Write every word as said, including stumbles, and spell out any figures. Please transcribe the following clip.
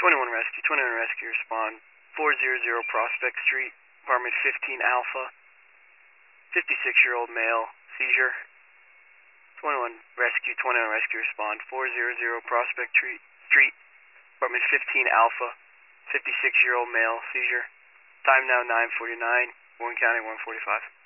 twenty-one Rescue, twenty-one Rescue, respond. four hundred Prospect Street, apartment fifteen Alpha. fifty-six-year-old male, seizure. twenty-one Rescue, twenty-one Rescue, respond. four hundred Prospect Street, Street, apartment fifteen Alpha. fifty-six-year-old male, seizure. Time now nine forty-nine, Warren County one forty-five.